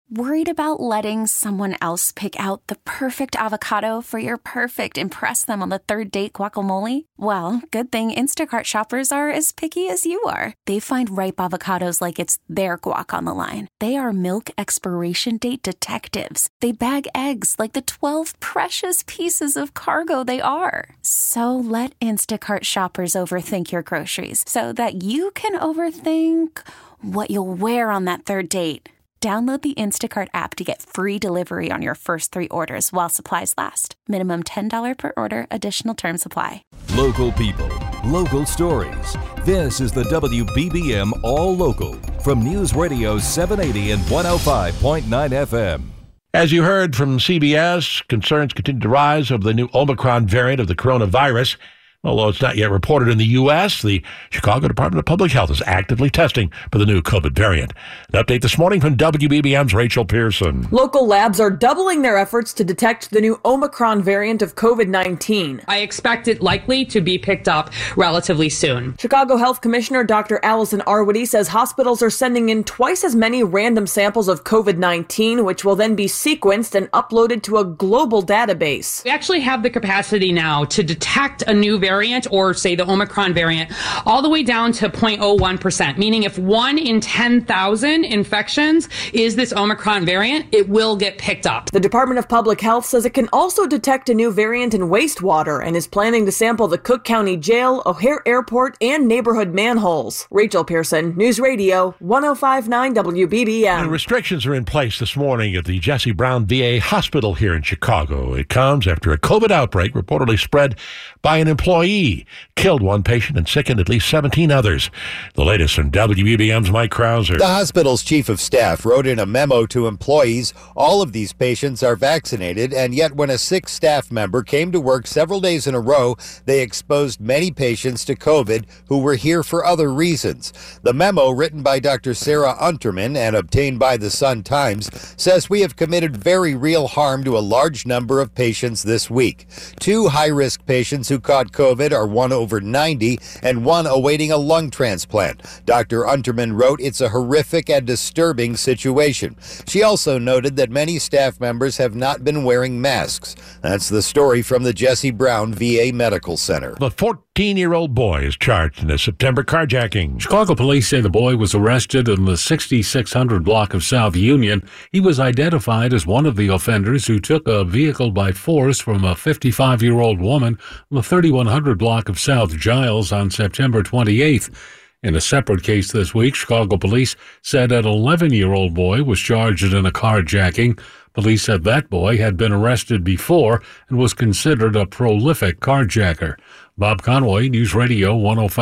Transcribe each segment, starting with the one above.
Worried about letting someone else pick out the perfect avocado for your perfect impress them on the third date guacamole? Well, good thing Instacart shoppers are as picky as you are. They find ripe avocados like it's their guac on the line. They are milk expiration date detectives. They bag eggs like the 12 precious pieces of cargo they are. So let Instacart shoppers overthink your groceries so that you can overthink what you'll wear on that third date. Download the Instacart app to get free delivery on your first 3 orders while supplies last. Minimum $10 per order. Additional terms apply. Local people, local stories. This is the WBBM All Local from News Radio 780 and 105.9 FM. As you heard from CBS, concerns continue to rise over the new Omicron variant of the coronavirus. Although it's not yet reported in the U.S., the Chicago Department of Public Health is actively testing for the new COVID variant. An update this morning from WBBM's Rachel Pearson. Local labs are doubling their efforts to detect the new Omicron variant of COVID-19. I expect it likely to be picked up relatively soon. Chicago Health Commissioner Dr. Allison Arwady says hospitals are sending in twice as many random samples of COVID-19, which will then be sequenced and uploaded to a global database. We actually have the capacity now to detect a new variant, or say the Omicron variant, all the way down to 0.01%, meaning if 1 in 10,000 infections is this Omicron variant, it will get picked up. The Department of Public Health says it can also detect a new variant in wastewater and is planning to sample the Cook County Jail, O'Hare Airport, and neighborhood manholes. Rachel Pearson, News Radio 105.9 WBBM. And restrictions are in place this morning at the Jesse Brown VA Hospital here in Chicago. It comes after a COVID outbreak reportedly spread by an employee, killed 1 patient and sickened at least 17 others. The latest from WBBM's Mike Krauser. The hospital's chief of staff wrote in a memo to employees, all of these patients are vaccinated, and yet when a sick staff member came to work several days in a row, they exposed many patients to COVID who were here for other reasons. The memo, written by Dr. Sarah Unterman and obtained by the Sun-Times, says we have committed very real harm to a large number of patients this week. 2 high-risk patients who caught COVID are 1 over 90 and 1 awaiting a lung transplant. Dr. Unterman wrote, "It's a horrific and disturbing situation." She also noted that many staff members have not been wearing masks. That's the story from the Jesse Brown VA Medical Center. The 14-year-old boy is charged in a September carjacking. Chicago police say the boy was arrested in the 6600 block of South Union. He was identified as one of the offenders who took a vehicle by force from a 55-year-old woman on the 3100 block of South Giles on September 28th. In a separate case this week, Chicago police said an 11-year-old boy was charged in a carjacking. Police said that boy had been arrested before and was considered a prolific carjacker. Bob Conway, News Radio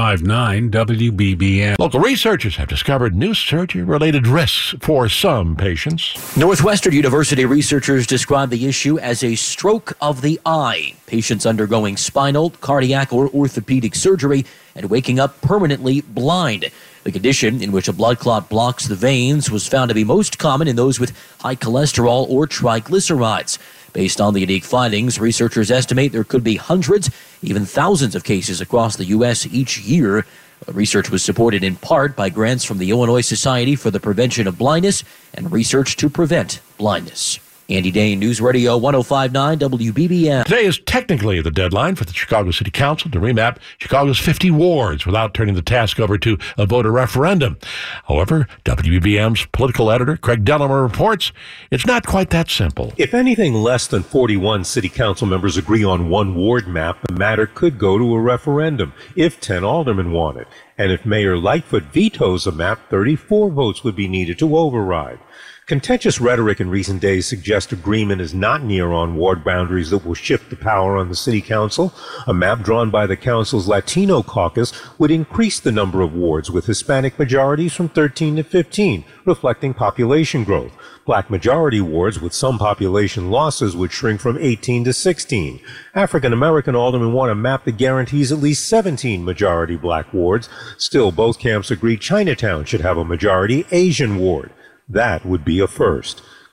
105.9 WBBM. Local researchers have discovered new surgery-related risks for some patients. Northwestern University researchers describe the issue as a stroke of the eye. Patients undergoing spinal, cardiac, or orthopedic surgery and waking up permanently blind. The condition, in which a blood clot blocks the veins, was found to be most common in those with high cholesterol or triglycerides. Based on the unique findings, researchers estimate there could be hundreds, even thousands of cases across the U.S. each year. The research was supported in part by grants from the Illinois Society for the Prevention of Blindness and Research to Prevent Blindness. Andy Dane, News Radio 105.9 WBBM. Today is technically the deadline for the Chicago City Council to remap Chicago's 50 wards without turning the task over to a voter referendum. However, WBBM's political editor, Craig Dellimer, reports it's not quite that simple. If anything less than 41 city council members agree on one ward map, the matter could go to a referendum if 10 aldermen want it. And if Mayor Lightfoot vetoes a map, 34 votes would be needed to override. Contentious rhetoric in recent days suggests agreement is not near on ward boundaries that will shift the power on the city council. A map drawn by the council's Latino caucus would increase the number of wards with Hispanic majorities from 13 to 15, reflecting population growth. Black majority wards with some population losses would shrink from 18 to 16. African American aldermen want a map that guarantees at least 17 majority black wards. Still, both camps agree Chinatown should have a majority Asian ward. That would be a first.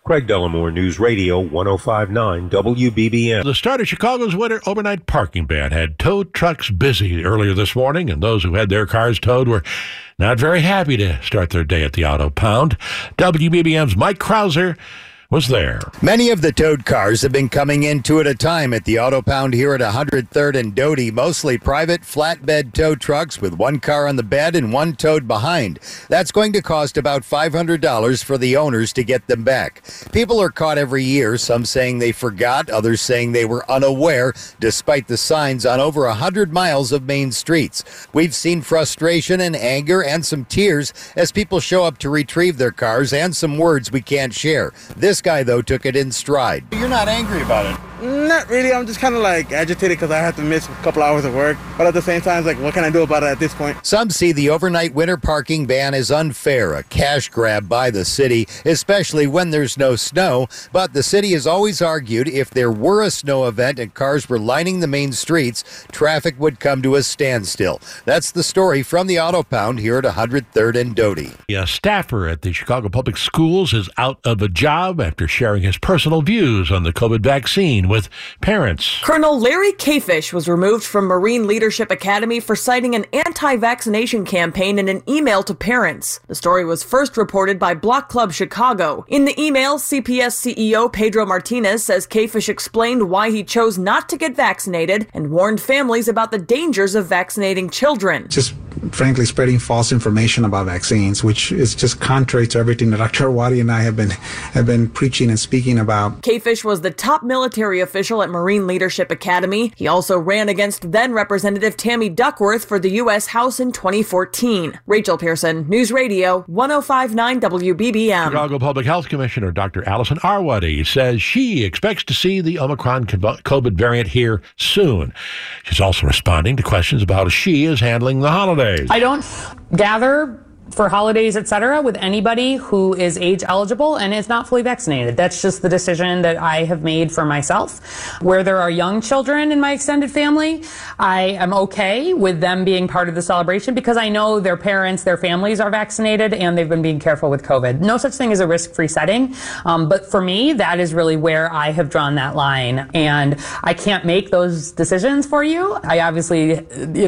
Craig Dellamore, News Radio 105.9 WBBM. The start of Chicago's winter overnight parking ban had tow trucks busy earlier this morning, and those who had their cars towed were not very happy to start their day at the Auto Pound. WBBM's Mike Krauser was there. Many of the towed cars have been coming in two at a time at the Auto Pound here at 103rd and Doty, mostly private flatbed tow trucks with one car on the bed and one towed behind. That's going to cost about $500 for the owners to get them back. People are caught every year, some saying they forgot, others saying they were unaware, despite the signs on over 100 miles of main streets. We've seen frustration and anger and some tears as people show up to retrieve their cars and some words we can't share. This guy, though, took it in stride. You're not angry about it? Not really. I'm just kind of agitated because I have to miss a couple hours of work. But at the same time, it's what can I do about it at this point? Some see the overnight winter parking ban as unfair, a cash grab by the city, especially when there's no snow. But the city has always argued if there were a snow event and cars were lining the main streets, traffic would come to a standstill. That's the story from the Auto Pound here at 103rd and Doty. A staffer at the Chicago Public Schools is out of a job after sharing his personal views on the COVID vaccine with parents. Colonel Larry Kafish was removed from Marine Leadership Academy for citing an anti-vaccination campaign in an email to parents. The story was first reported by Block Club Chicago. In the email, CPS CEO Pedro Martinez says Kafish explained why he chose not to get vaccinated and warned families about the dangers of vaccinating children. Just frankly spreading false information about vaccines, which is just contrary to everything that Dr. Arwady and I have been preaching and speaking about. Kafish was the top military official at Marine Leadership Academy. He also ran against then Representative Tammy Duckworth for the U.S. House in 2014. Rachel Pearson, News Radio 105.9 WBBM. Chicago Public Health Commissioner Dr. Allison Arwady says she expects to see the Omicron COVID variant here soon. She's also responding to questions about how she is handling the holidays. I don't gather for holidays, etc., with anybody who is age eligible and is not fully vaccinated. That's just the decision that I have made for myself. Where there are young children in my extended family, I am okay with them being part of the celebration because I know their parents, their families are vaccinated and they've been being careful with COVID. No such thing as a risk-free setting. But for me, that is really where I have drawn that line. And I can't make those decisions for you. I obviously,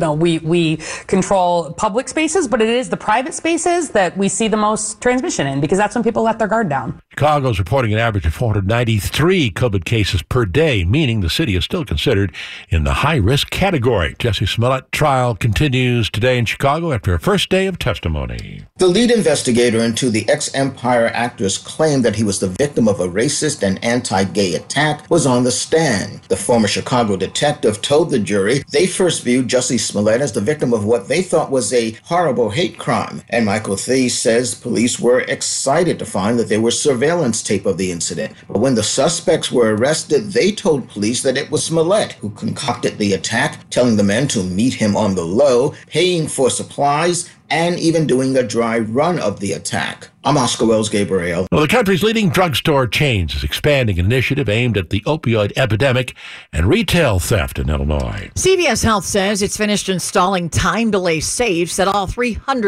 we control public spaces, but it is the private spaces that we see the most transmission in because that's when people let their guard down. Chicago's reporting an average of 493 COVID cases per day, meaning the city is still considered in the high-risk category. Jussie Smollett trial continues today in Chicago after a first day of testimony. The lead investigator into the ex-Empire actor's claim that he was the victim of a racist and anti-gay attack was on the stand. The former Chicago detective told the jury they first viewed Jussie Smollett as the victim of what they thought was a horrible hate crime. And Michael Thies says police were excited to find that there was surveillance tape of the incident. But when the suspects were arrested, they told police that it was Smollett who concocted the attack, telling the men to meet him on the low, paying for supplies, and even doing a dry run of the attack. I'm Oscar Wells Gabriel. Well, the country's leading drugstore chains is expanding an initiative aimed at the opioid epidemic and retail theft in Illinois. CBS Health says it's finished installing time delay safes at all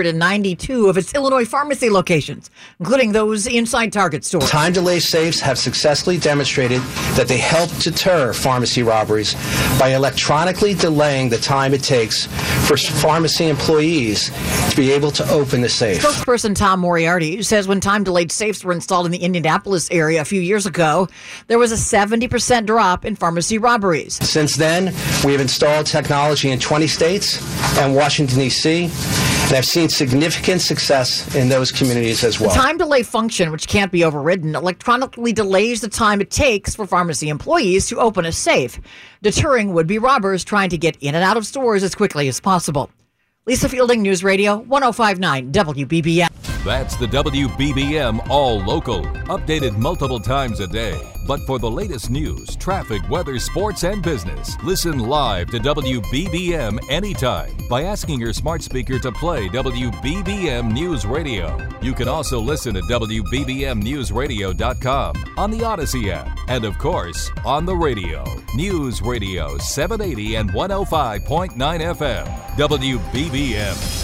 392 of its Illinois pharmacy locations, including those inside Target stores. Time delay safes have successfully demonstrated that they help deter pharmacy robberies by electronically delaying the time it takes for pharmacy employees to be able to open the safe. Spokesperson Tom Moriarty says when time-delayed safes were installed in the Indianapolis area a few years ago, there was a 70% drop in pharmacy robberies. Since then, we have installed technology in 20 states and Washington, D.C., and have seen significant success in those communities as well. The time delay function, which can't be overridden, electronically delays the time it takes for pharmacy employees to open a safe, deterring would-be robbers trying to get in and out of stores as quickly as possible. Lisa Fielding, News Radio 105.9 WBBM. That's the WBBM All Local, updated multiple times a day. But for the latest news, traffic, weather, sports, and business, listen live to WBBM anytime by asking your smart speaker to play WBBM News Radio. You can also listen at WBBMNewsRadio.com, on the Odyssey app, and of course, on the radio. News Radio 780 and 105.9 FM, WBBM.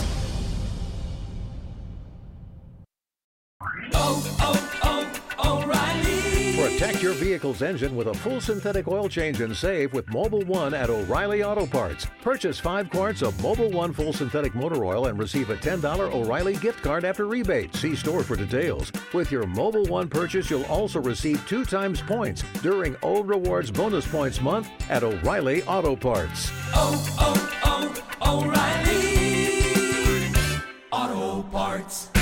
O'Reilly Protect your vehicle's engine with a full synthetic oil change and save with Mobil 1 at O'Reilly Auto Parts. Purchase 5 quarts of Mobil 1 full synthetic motor oil and receive a $10 O'Reilly gift card after rebate. See store for details. With your Mobil 1 purchase, you'll also receive 2 times points during O Rewards Bonus Points Month at O'Reilly Auto Parts. O'Reilly Auto Parts.